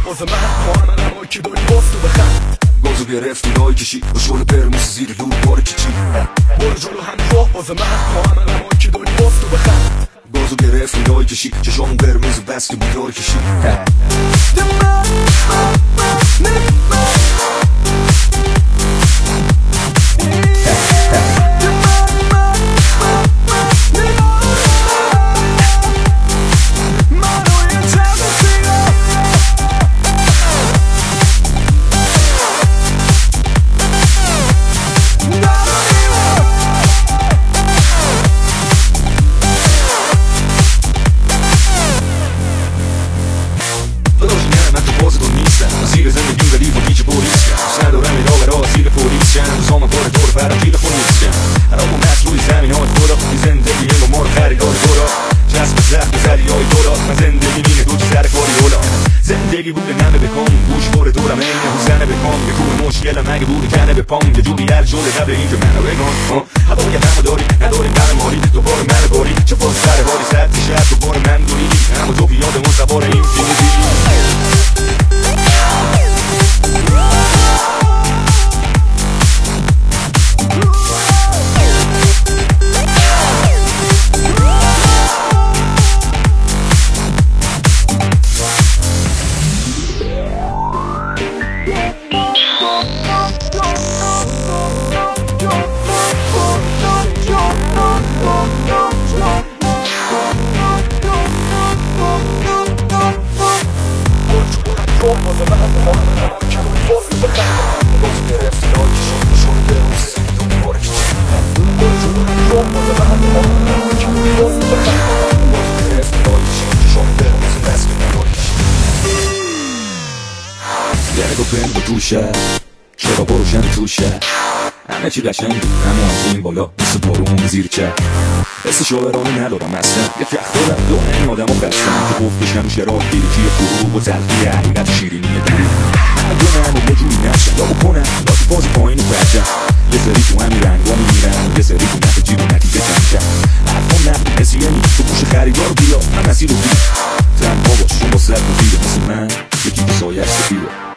باز من محمدم که داری باز تو بخند گازو گرفتی رای کشی با شل پرموس زیر لور بار کچی برو جلو همین راه باز من محمدم که داری باز تو بخند گازو گرفتی رای کشی چشامون قرمز و بس که بیدار کشی زیر زندگیم ولی با هیچ پولیسیم ندارم ادامه را زیر پولیسیم روزام بار دور برم گیر خون نیستیم هرام و مست روی زمین های خدا این زندگی با ما رو خریدار دورا چسب زخم زدی های دورا من زندگی مینه دو سر کاری اولا زندگی بوده نمه بکن گوش باره دورم اینه حوزنه بکن یه کوه مشکلم اگه بوده کنه به پام یه جوری هر شده قبل این که منو بگن هوای همو داری نداری قرم ماری دوباره منو باری چه باز سر باری سر شهر دوباره من دوری اما تو بیادمون سوار این فیلمی گرگ و پرند و توشه چرا بروشن توشه همه چی قشنگ بود اما از این بالا مثل بارون زیر چه حس شاعرانه ندارم اصلا یه فخت دارم دونه این آدم و بستم که گفتش همیشه راه دیرکی فروغ و تلقی حقیقت شیرینی دارم نگونم و یه جوری نشم یا بکنم یا تو باز پایین و برجم یه سری تو همین رنگا میمیرم یه سری تو نفع جیب و نتیجه جمشم حرفام نفت کسی یعنی تو گوش خریدار بیا هم مسیر رو بیا تنها باش شما سر تو زیر مثل من یکی که سایش سفیره